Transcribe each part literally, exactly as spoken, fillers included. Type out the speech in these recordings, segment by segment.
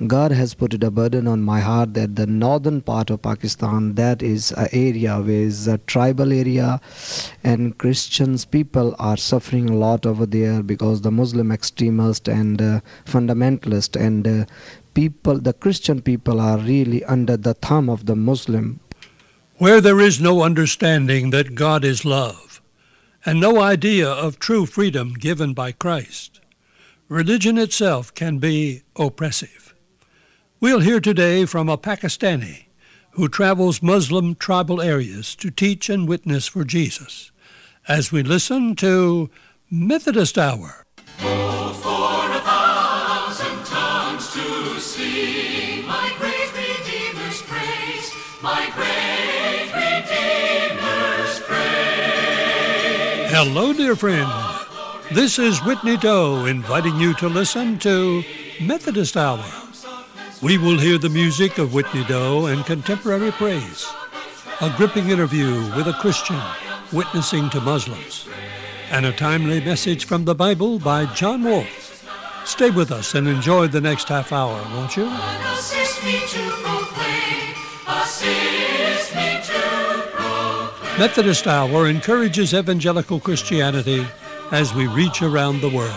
God has put it a burden on my heart that the northern part of Pakistan, that is an area where is a tribal area, and Christians people are suffering a lot over there because the Muslim extremists and uh, fundamentalists and uh, people, the Christian people are really under the thumb of the Muslim. Where there is no understanding that God is love, and no idea of true freedom given by Christ, religion itself can be oppressive. We'll hear today from a Pakistani who travels Muslim tribal areas to teach and witness for Jesus, as we listen to Methodist Hour. Oh, for a thousand tongues to sing my great Redeemer's praise, my great Redeemer's praise. Hello, dear friend. This is Whitney Doe inviting you to listen to Methodist Hour. We will hear the music of Whitney Doe and contemporary praise, a gripping interview with a Christian witnessing to Muslims, and a timely message from the Bible by John Wolfe. Stay with us and enjoy the next half hour, won't you? Assist me to proclaim, assist me to proclaim. Methodist Hour encourages evangelical Christianity as we reach around the world.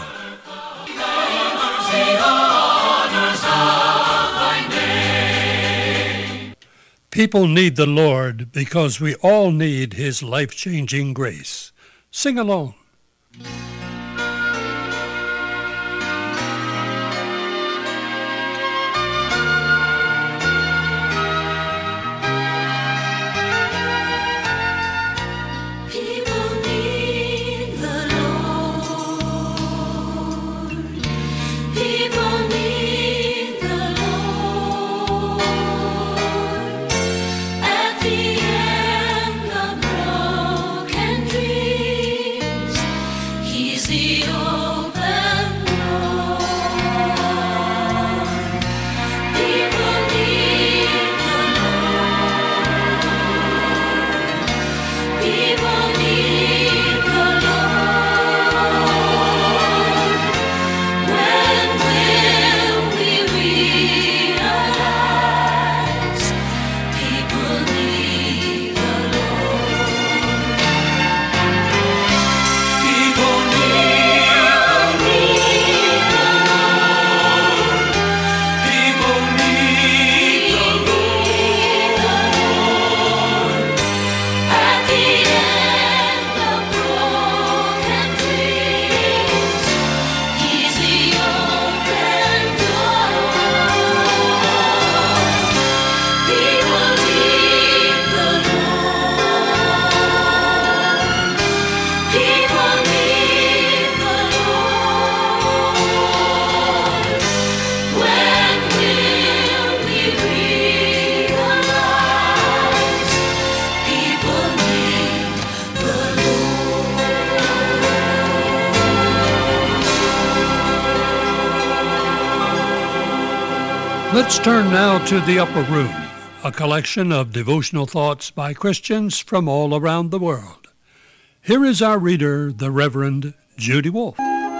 People need the Lord because we all need His life-changing grace. Sing along. Let's turn now to The Upper Room, a collection of devotional thoughts by Christians from all around the world. Here is our reader, the Reverend Judy Wolfe.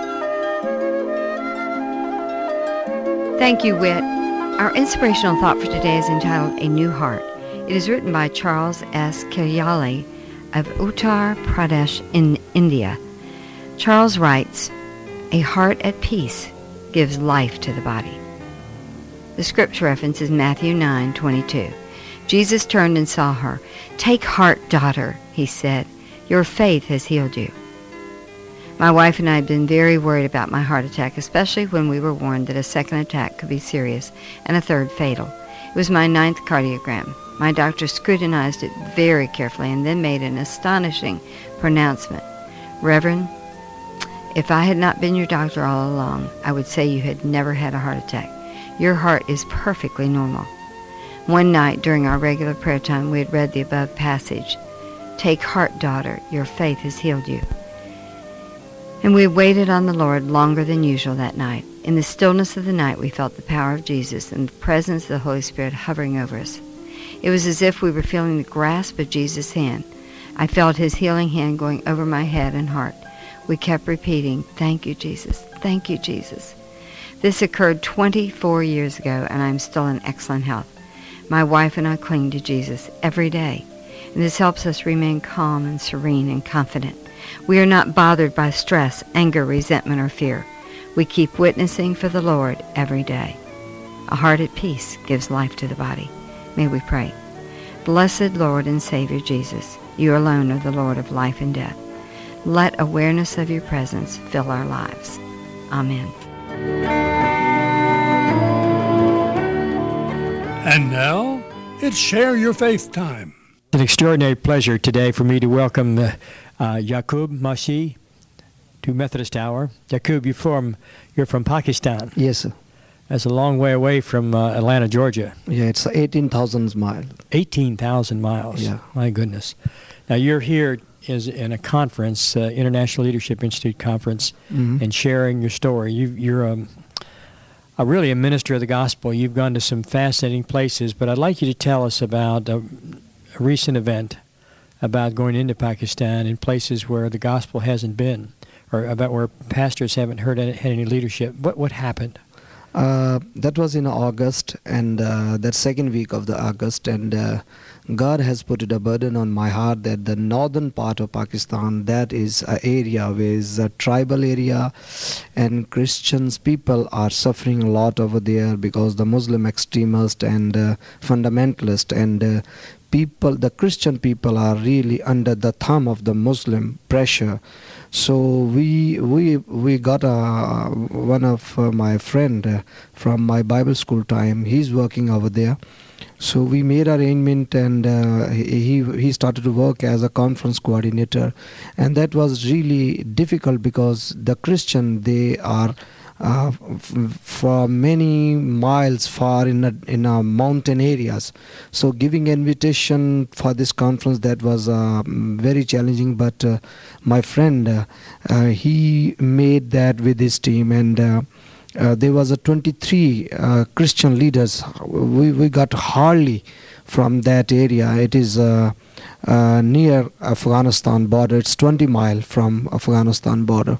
Thank you, Whit. Our inspirational thought for today is entitled A New Heart. It is written by Charles S. Kiryali of Uttar Pradesh in India. Charles writes, "A heart at peace gives life to the body." The scripture reference is Matthew nine twenty-two. Jesus turned and saw her. "Take heart, daughter," he said. "Your faith has healed you." My wife and I have been very worried about my heart attack, especially when we were warned that a second attack could be serious and a third fatal. It was my ninth cardiogram. My doctor scrutinized it very carefully and then made an astonishing pronouncement. "Reverend, if I had not been your doctor all along, I would say you had never had a heart attack. Your heart is perfectly normal." One night during our regular prayer time, we had read the above passage, "Take heart, daughter, your faith has healed you." And we waited on the Lord longer than usual that night. In the stillness of the night, we felt the power of Jesus and the presence of the Holy Spirit hovering over us. It was as if we were feeling the grasp of Jesus' hand. I felt His healing hand going over my head and heart. We kept repeating, "Thank you, Jesus. Thank you, Jesus." This occurred twenty-four years ago, and I'm still in excellent health. My wife and I cling to Jesus every day, and this helps us remain calm and serene and confident. We are not bothered by stress, anger, resentment, or fear. We keep witnessing for the Lord every day. A heart at peace gives life to the body. May we pray. Blessed Lord and Savior Jesus, you alone are the Lord of life and death. Let awareness of your presence fill our lives. Amen. And now, it's Share Your Faith time. It's an extraordinary pleasure today for me to welcome uh, uh, Yaqub Masih to Methodist Hour. Yaqub, you're from, you're from Pakistan. Yes, sir. That's a long way away from uh, Atlanta, Georgia. Yeah, it's eighteen thousand miles. eighteen thousand miles. Yeah. My goodness. Now, you're here is in a conference, uh, International Leadership Institute conference, Mhm. and sharing your story. You, you're um, a, really a minister of the gospel. You've gone to some fascinating places, but I'd like you to tell us about a, a recent event about going into Pakistan in places where the gospel hasn't been, or about where pastors haven't heard any, had any leadership. What what happened? Uh, that was in August, and uh, that second week of the August, and uh, God has put it a burden on my heart that the northern part of Pakistan, that is an area where is a tribal area, and Christians people are suffering a lot over there because the Muslim extremists and uh, fundamentalists and uh, people, the Christian people are really under the thumb of the Muslim pressure. So we we we got a one of uh, my friend uh, from my Bible school time. He's working over there. So we made arrangement, and uh, he he started to work as a conference coordinator, and that was really difficult because the Christian, they are uh, f- for many miles far in a, in a mountain areas. So giving invitation for this conference, that was uh, very challenging. But uh, my friend, uh, uh, he made that with his team, and uh, uh, there was a twenty-three uh, Christian leaders. We we got hardly from that area. It is uh, uh, near Afghanistan border. It's twenty mile from Afghanistan border,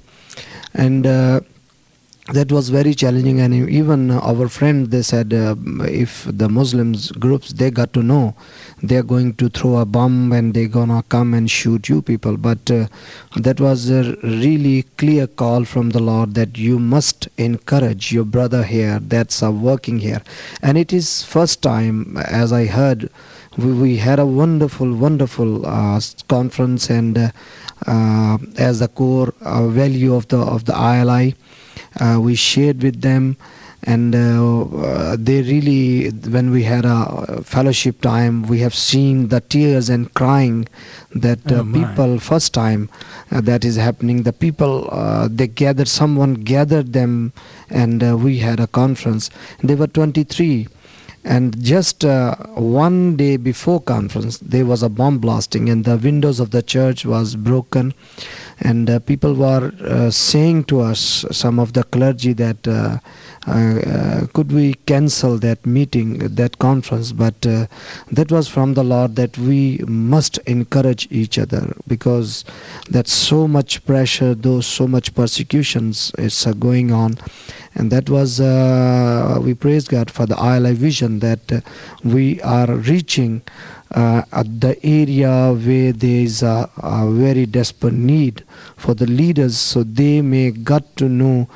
and uh, that was very challenging. And even our friend, they said uh, if the Muslims groups, they got to know, they're going to throw a bomb and they're gonna come and shoot you people. But uh, that was a really clear call from the Lord that you must encourage your brother here that's uh, working here. And it is first time, as I heard, we, we had a wonderful, wonderful uh, conference, and uh, uh, as the core uh, value of the of the I L I. Uh, we shared with them, and uh, uh, they really, when we had a fellowship time, we have seen the tears and crying that uh, Oh, my. people, first time uh, that is happening, the people, uh, they gathered, someone gathered them, and uh, we had a conference. They were twenty-three. And just uh, one day before conference, there was a bomb blasting, and the windows of the church was broken. And uh, people were uh, saying to us, some of the clergy, that uh, uh, uh, could we cancel that meeting, that conference? But uh, that was from the Lord, that we must encourage each other, because that's so much pressure, those so much persecutions is uh, going on. And that was, uh, we praise God for the I L I vision, that uh, we are reaching uh, at the area where there is a, a very desperate need for the leaders, so they may get to know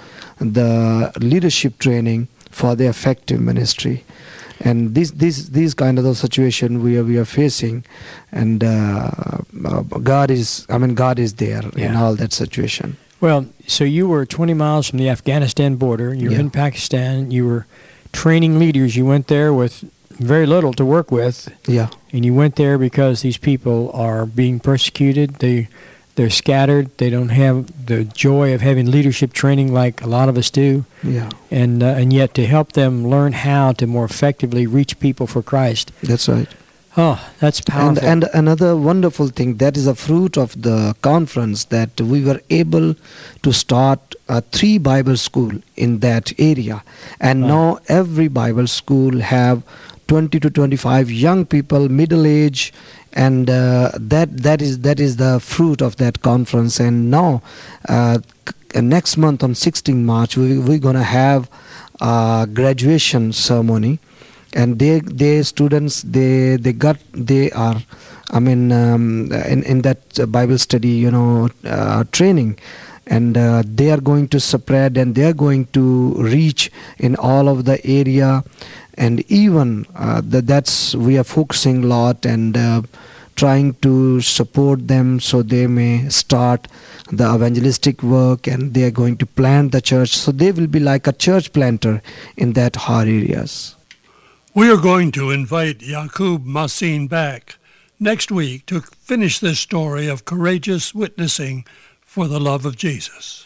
the leadership training for the effective ministry. And this, this, these kind of the situation we are we are facing, and uh, uh, God is, I mean, God is there in Yeah. all that situation. Well, so you were twenty miles from the Afghanistan border. You were Yeah. in Pakistan. You were training leaders. You went there with very little to work with, Yeah, and you went there because these people are being persecuted. They, they're scattered. They don't have the joy of having leadership training like a lot of us do, yeah, and uh, and yet to help them learn how to more effectively reach people for Christ. that's right. Oh, that's And, powerful. and another wonderful thing, that is a fruit of the conference, that we were able to start a three Bible school in that area. And Wow. now every Bible school have twenty to twenty-five young people, middle age, and uh, that that is that is the fruit of that conference. And now uh, c- next month on sixteenth March, we, we're going to have uh, graduation ceremony, and they they students they they got they are I mean um, in in that Bible study, you know, uh, training, and uh, they are going to spread and they are going to reach in all of the area, and even uh, the, that's we are focusing a lot and uh, trying to support them so they may start the evangelistic work, and they are going to plant the church, so they will be like a church planter in that hard areas. We are going to invite Yaqub Masin back next week to finish this story of courageous witnessing for the love of Jesus.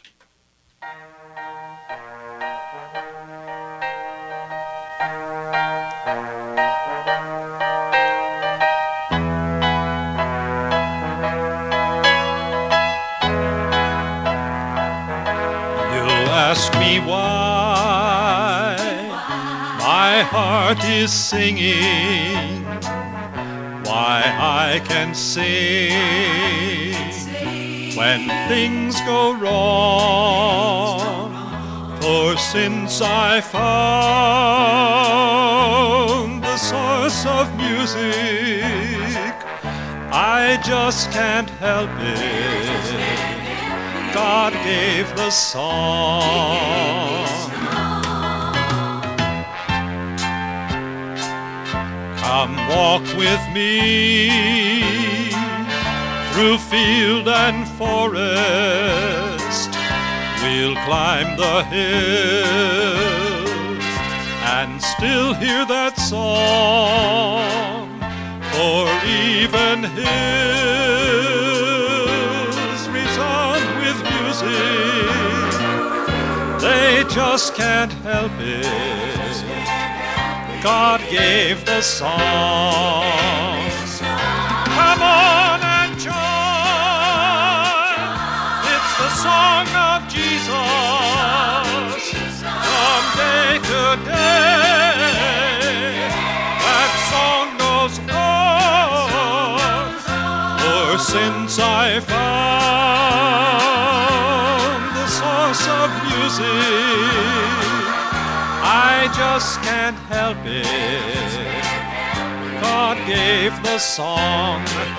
Ask me why my heart is singing, why I can sing when things go wrong. For since I found the source of music, I just can't help it. God gave the song. Come walk with me through field and forest. We'll climb the hill and still hear that song. For even hills resound with music. They just can't help it. God gave the song. Come on and join. It's the song of Jesus from day to day. That song goes on. For since I found the source of music, I just can't help it. God gave the song.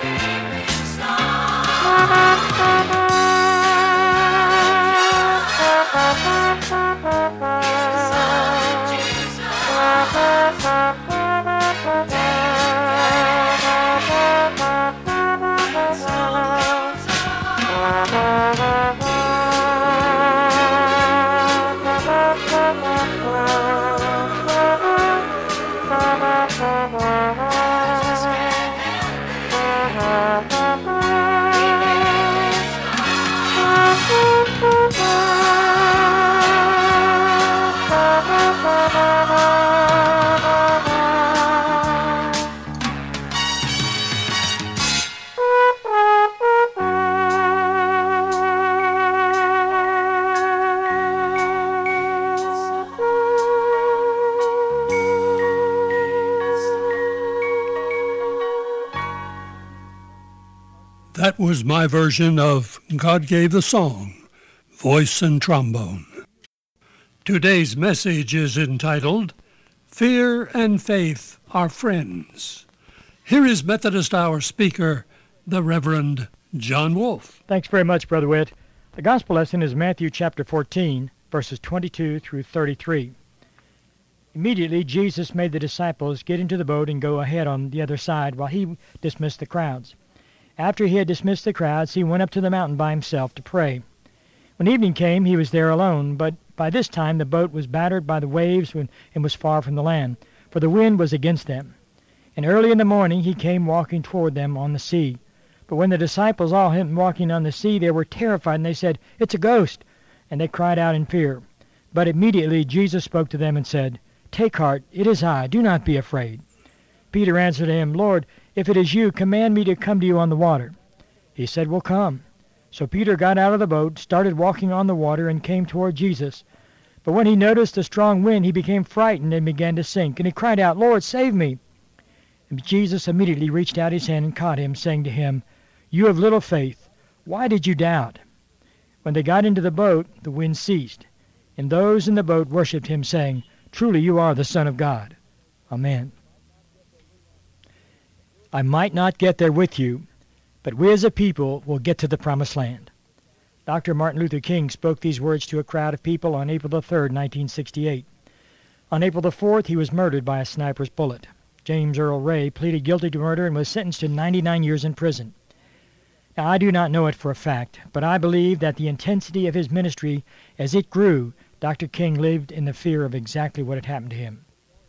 That was my version of God Gave the Song, voice and trombone. Today's message is entitled, Fear and Faith Are Friends. Here is Methodist Hour speaker, the Reverend John Wolfe. Thanks very much, Brother Witt. The gospel lesson is Matthew chapter fourteen, verses twenty-two through thirty-three. Immediately, Jesus made the disciples get into the boat and go ahead on the other side while he dismissed the crowds. After he had dismissed the crowds, he went up to the mountain by himself to pray. When evening came, he was there alone, but by this time the boat was battered by the waves and was far from the land, for the wind was against them. And early in the morning he came walking toward them on the sea. But when the disciples saw him walking on the sea, they were terrified, and they said, "It's a ghost!" And they cried out in fear. But immediately Jesus spoke to them and said, "Take heart, it is I, do not be afraid." Peter answered him, "Lord, if it is you, command me to come to you on the water." He said, "Well, come." So Peter got out of the boat, started walking on the water, and came toward Jesus. But when he noticed a strong wind, he became frightened and began to sink. And he cried out, "Lord, save me." And Jesus immediately reached out his hand and caught him, saying to him, "You have little faith, why did you doubt?" When they got into the boat, the wind ceased. And those in the boat worshipped him, saying, Truly you are the Son of God. Amen. I might not get there with you, but we as a people will get to the promised land. Doctor Martin Luther King spoke these words to a crowd of people on April the third, nineteen sixty-eight. On April the fourth, he was murdered by a sniper's bullet. James Earl Ray pleaded guilty to murder and was sentenced to ninety-nine years in prison. Now, I do not know it for a fact, but I believe that the intensity of his ministry, as it grew, Doctor King lived in the fear of exactly what had happened to him.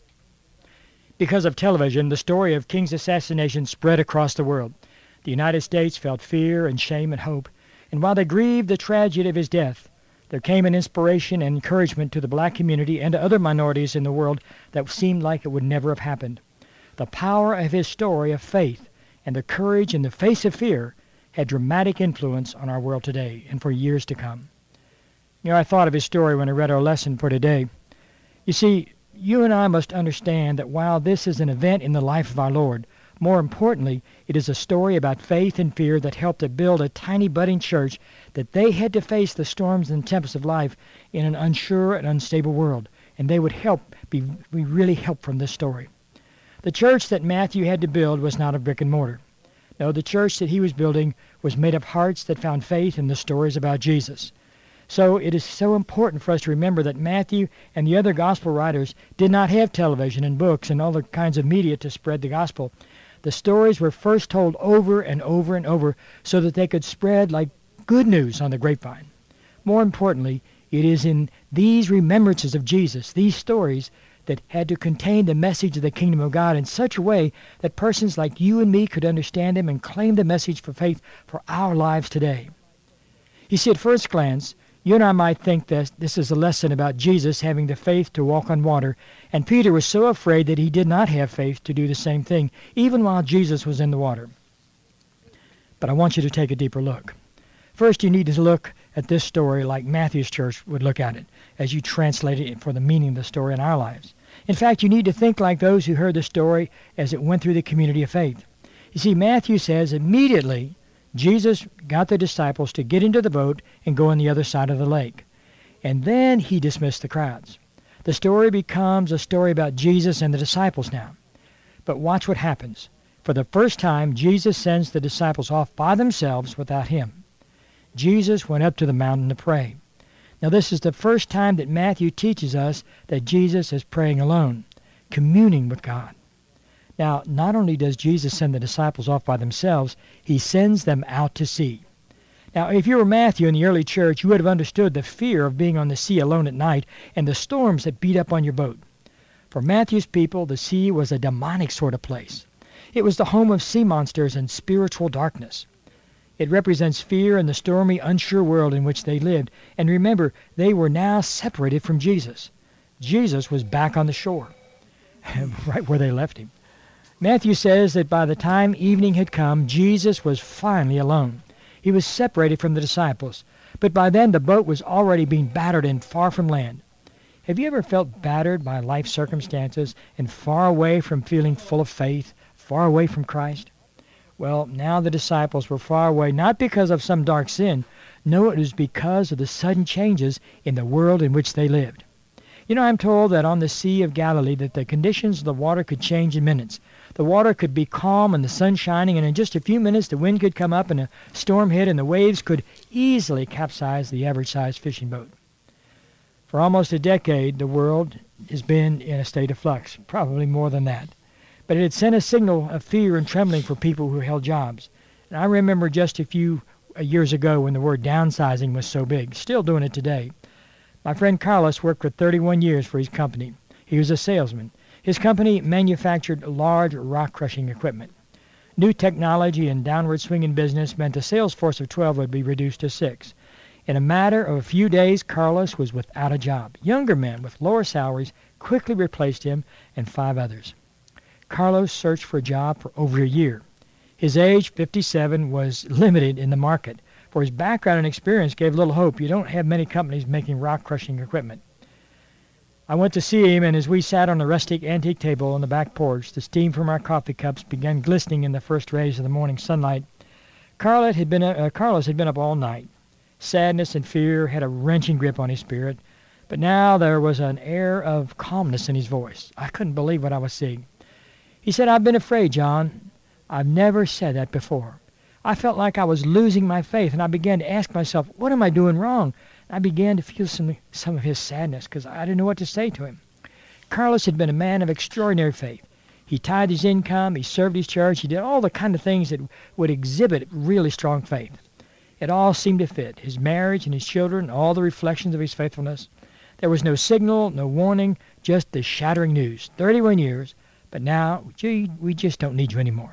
Because of television, the story of King's assassination spread across the world. The United States felt fear and shame and hope, and while they grieved the tragedy of his death, there came an inspiration and encouragement to the black community and to other minorities in the world that seemed like it would never have happened. The power of his story of faith and the courage in the face of fear had dramatic influence on our world today and for years to come. You know, I thought of his story when I read our lesson for today. You see, you and I must understand that while this is an event in the life of our Lord, more importantly, it is a story about faith and fear that helped to build a tiny budding church that they had to face the storms and tempests of life in an unsure and unstable world, and they would help be we really help from this story. The church that Matthew had to build was not a brick and mortar. No, the church that he was building was made of hearts that found faith in the stories about Jesus. So it is so important for us to remember that Matthew and the other gospel writers did not have television and books and other kinds of media to spread the gospel. The stories were first told over and over and over so that they could spread like good news on the grapevine. More importantly, it is in these remembrances of Jesus, these stories, that had to contain the message of the kingdom of God in such a way that persons like you and me could understand him and claim the message for faith for our lives today. You see, at first glance, you and I might think that this is a lesson about Jesus having the faith to walk on water, and Peter was so afraid that he did not have faith to do the same thing, even while Jesus was in the water. But I want you to take a deeper look. First, you need to look at this story like Matthew's church would look at it, as you translate it for the meaning of the story in our lives. In fact, you need to think like those who heard the story as it went through the community of faith. You see, Matthew says immediately Jesus got the disciples to get into the boat and go on the other side of the lake. And then he dismissed the crowds. The story becomes a story about Jesus and the disciples now. But watch what happens. For the first time, Jesus sends the disciples off by themselves without him. Jesus went up to the mountain to pray. Now, this is the first time that Matthew teaches us that Jesus is praying alone, communing with God. Now, not only does Jesus send the disciples off by themselves, he sends them out to sea. Now, if you were Matthew in the early church, you would have understood the fear of being on the sea alone at night and the storms that beat up on your boat. For Matthew's people, the sea was a demonic sort of place. It was the home of sea monsters and spiritual darkness. It represents fear in the stormy, unsure world in which they lived. And remember, they were now separated from Jesus. Jesus was back on the shore, right where they left him. Matthew says that by the time evening had come, Jesus was finally alone. He was separated from the disciples. But by then, the boat was already being battered and far from land. Have you ever felt battered by life circumstances and far away from feeling full of faith, far away from Christ? Well, now the disciples were far away, not because of some dark sin. No, it was because of the sudden changes in the world in which they lived. You know, I'm told that on the Sea of Galilee that the conditions of the water could change in minutes. The water could be calm and the sun shining, and in just a few minutes the wind could come up and a storm hit, and the waves could easily capsize the average-sized fishing boat. For almost a decade, the world has been in a state of flux, probably more than that. But it had sent a signal of fear and trembling for people who held jobs. And I remember just a few years ago when the word downsizing was so big, still doing it today. My friend Carlos worked for thirty-one years for his company. He was a salesman. His company manufactured large rock-crushing equipment. New technology and downward swinging business meant a sales force of twelve would be reduced to six. In a matter of a few days, Carlos was without a job. Younger men with lower salaries quickly replaced him and five others. Carlos searched for a job for over a year. His age, fifty-seven, was limited in the market, for his background and experience gave little hope. You don't have many companies making rock-crushing equipment. I went to see him, and as we sat on a rustic antique table on the back porch, the steam from our coffee cups began glistening in the first rays of the morning sunlight. Carlos had been, uh, Carlos had been up all night. Sadness and fear had a wrenching grip on his spirit, But now there was an air of calmness in his voice. I couldn't believe what I was seeing. He said, "I've been afraid, John. I've never said that before. I felt like I was losing my faith, and I began to ask myself, what am I doing wrong?" I began to feel some, some of his sadness because I didn't know what to say to him. Carlos had been a man of extraordinary faith. He tithed his income, he served his church, he did all the kind of things that would exhibit really strong faith. It all seemed to fit, his marriage and his children, all the reflections of his faithfulness. There was no signal, no warning, just the shattering news. thirty-one years, but now, gee, we just don't need you anymore.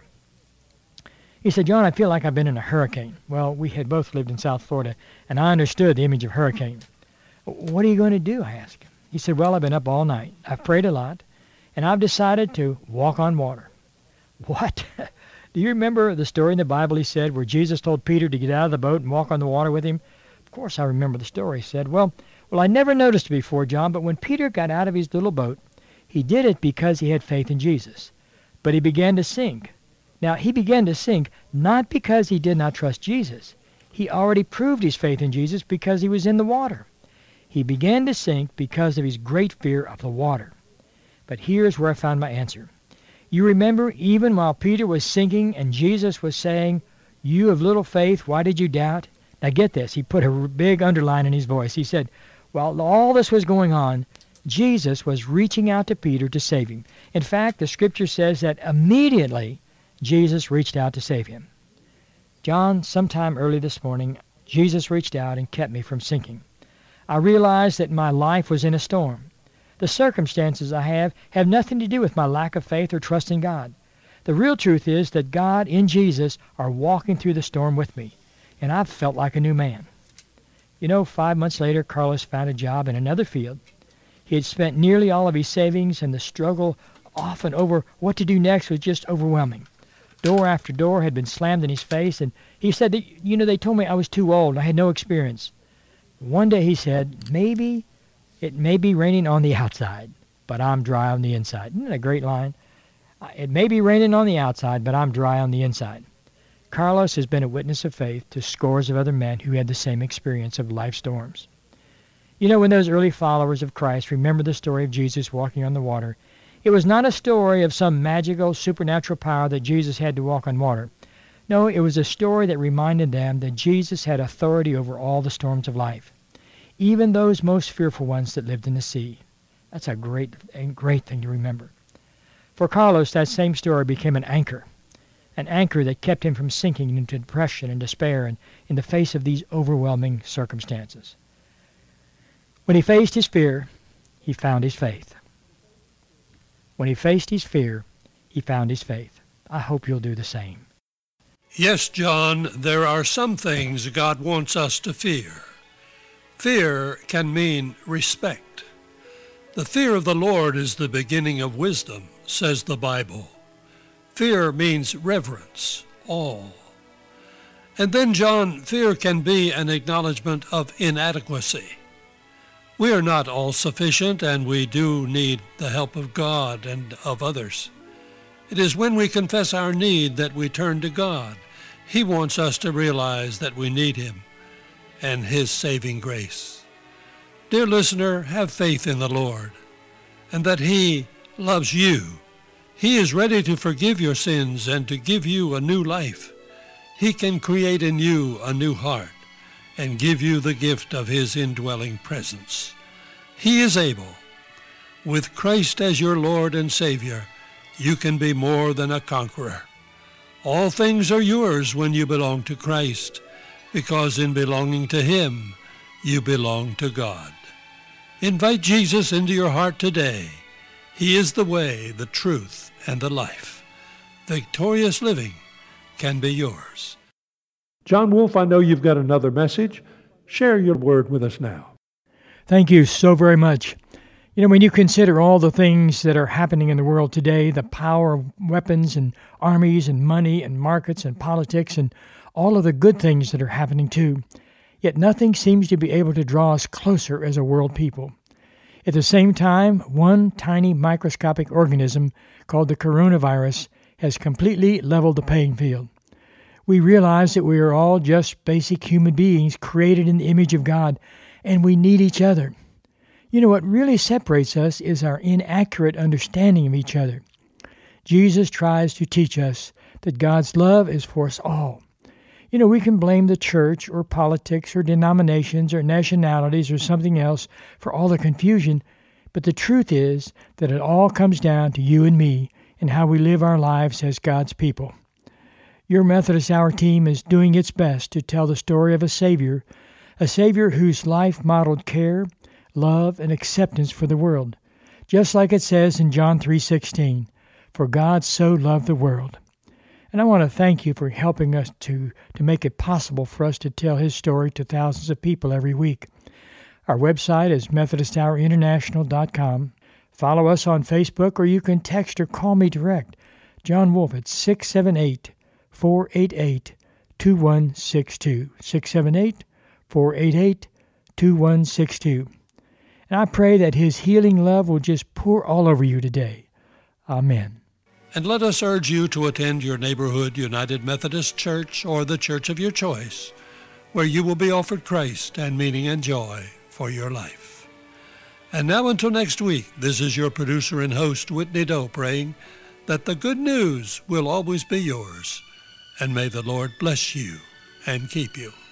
He said, "John, I feel like I've been in a hurricane." Well, we had both lived in South Florida, and I understood the image of hurricane. "What are you going to do?" I asked him. He said, "Well, I've been up all night. I've prayed a lot, and I've decided to walk on water." What? Do you remember the story in the Bible, he said, where Jesus told Peter to get out of the boat and walk on the water with him? Of course I remember the story. He said, well, well, I never noticed it before, John, but when Peter got out of his little boat, he did it because he had faith in Jesus. But he began to sink. Now, he began to sink not because he did not trust Jesus. He already proved his faith in Jesus because he was in the water. He began to sink because of his great fear of the water. But here's where I found my answer. You remember, even while Peter was sinking and Jesus was saying, "You of little faith, why did you doubt?" Now get this, he put a big underline in his voice. He said, while all this was going on, Jesus was reaching out to Peter to save him. In fact, the scripture says that immediately Jesus reached out to save him. John, sometime early this morning, Jesus reached out and kept me from sinking. I realized that my life was in a storm. The circumstances I have have nothing to do with my lack of faith or trust in God. The real truth is that God in Jesus are walking through the storm with me, and I've felt like a new man. You know, five months later, Carlos found a job in another field. He had spent nearly all of his savings, and the struggle often over what to do next was just overwhelming. Door after door had been slammed in his face, and he said that, you know, they told me I was too old, I had no experience. One day he said, maybe it may be raining on the outside, but I'm dry on the inside. Isn't that a great line? It may be raining on the outside, but I'm dry on the inside. Carlos has been a witness of faith to scores of other men who had the same experience of life storms. You know, when those early followers of Christ remember the story of Jesus walking on the water, it was not a story of some magical supernatural power that Jesus had to walk on water. No, it was a story that reminded them that Jesus had authority over all the storms of life, even those most fearful ones that lived in the sea. That's a great, a great thing to remember. For Carlos, that same story became an anchor, an anchor that kept him from sinking into depression and despair and in the face of these overwhelming circumstances. When he faced his fear, he found his faith. When he faced his fear, he found his faith. I hope you'll do the same. Yes, John, there are some things God wants us to fear. Fear can mean respect. The fear of the Lord is the beginning of wisdom, says the Bible. Fear means reverence, awe. And then, John, fear can be an acknowledgement of inadequacy. We are not all sufficient, and we do need the help of God and of others. It is when we confess our need that we turn to God. He wants us to realize that we need Him and His saving grace. Dear listener, have faith in the Lord and that He loves you. He is ready to forgive your sins and to give you a new life. He can create in you a new heart and give you the gift of His indwelling presence. He is able. With Christ as your Lord and Savior, you can be more than a conqueror. All things are yours when you belong to Christ, because in belonging to Him, you belong to God. Invite Jesus into your heart today. He is the way, the truth, and the life. Victorious living can be yours. John Wolfe, I know you've got another message. Share your word with us now. Thank you so very much. You know, when you consider all the things that are happening in the world today, the power of weapons and armies and money and markets and politics and all of the good things that are happening too, yet nothing seems to be able to draw us closer as a world people. At the same time, one tiny microscopic organism called the coronavirus has completely leveled the playing field. We realize that we are all just basic human beings created in the image of God, and we need each other. You know, what really separates us is our inaccurate understanding of each other. Jesus tries to teach us that God's love is for us all. You know, we can blame the church or politics or denominations or nationalities or something else for all the confusion, but the truth is that it all comes down to you and me and how we live our lives as God's people. Your Methodist Hour team is doing its best to tell the story of a Savior, a Savior whose life modeled care, love, and acceptance for the world, just like it says in John three sixteen, "For God so loved the world." And I want to thank you for helping us to, to make it possible for us to tell his story to thousands of people every week. Our website is Methodist Hour International dot com. Follow us on Facebook, or you can text or call me direct, John Wolfe, at six seven eight, four eight eight, two one six two, six seven eight, four eight eight, two one six two. And I pray that his healing love will just pour all over you today. Amen. And let us urge you to attend your neighborhood United Methodist Church or the church of your choice, where you will be offered Christ and meaning and joy for your life. And now until next week, this is your producer and host, Whitney Doe, praying that the good news will always be yours, and may the Lord bless you and keep you.